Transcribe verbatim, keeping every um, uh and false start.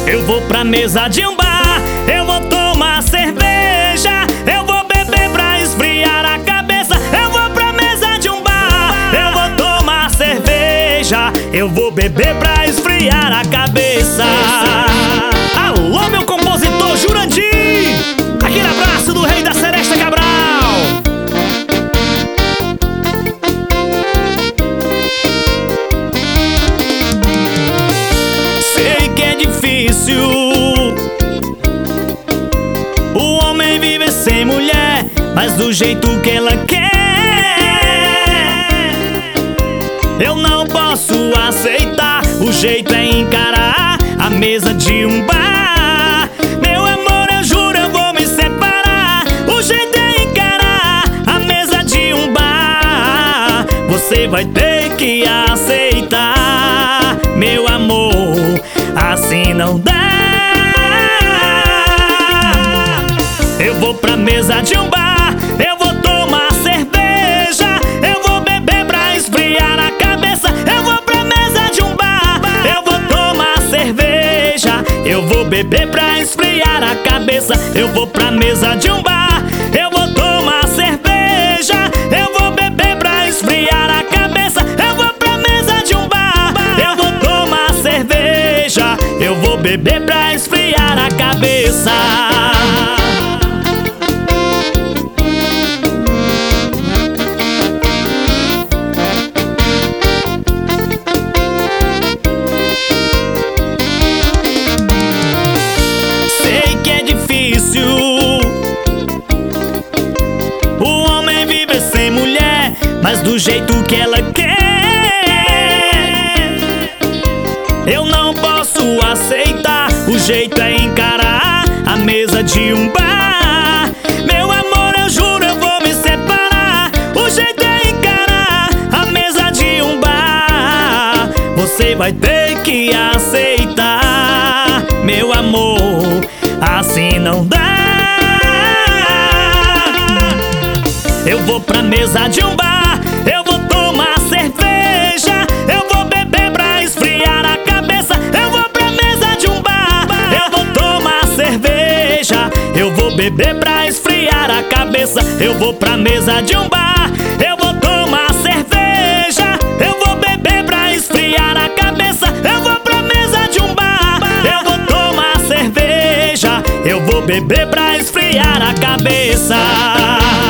Eu vou pra mesa de um bar, eu vou tomar cerveja, eu vou beber pra esfriar a cabeça. Eu vou pra mesa de um bar, eu vou tomar cerveja, eu vou beber pra esfriar a cabeça. Alô, meu compositor Jurandir, aquele abraço do rei da Seresta Cabral. Sei que é difícil o homem viver sem mulher, mas do jeito que ela quer eu não posso aceitar. O jeito é encarar a mesa de um bar. Meu amor, eu juro, eu vou me separar. O jeito é encarar a mesa de um bar. Você vai ter que aceitar, meu amor, assim não dá. Eu vou pra mesa de um bar, eu vou tomar cerveja, eu vou beber pra esfriar a cabeça. Eu vou pra mesa de um bar, eu vou tomar cerveja, eu vou beber pra esfriar a cabeça. Eu vou pra mesa de um bar, eu vou tomar cerveja, eu vou beber pra esfriar a cabeça. Eu vou pra mesa de um bar, eu vou tomar cerveja, eu vou beber pra esfriar a cabeça. Sei que é difícil o homem viver sem mulher, mas do jeito que ela quer eu não posso aceitar. O jeito é encarar a mesa de um bar. Meu amor, eu juro, eu vou me separar. O jeito é encarar a mesa de um bar. Você vai ter que aceitar, meu amor, assim não dá. Eu vou pra mesa de um bar, eu vou tomar cerveja, eu vou beber pra esfriar a cabeça. Eu vou pra mesa de um bar, eu vou tomar cerveja, eu vou beber pra esfriar a cabeça. Eu vou pra mesa de um bar, eu vou tomar cerveja, eu vou beber pra esfriar a cabeça. Eu vou pra mesa de um bar, eu vou tomar cerveja, eu vou beber pra esfriar a cabeça.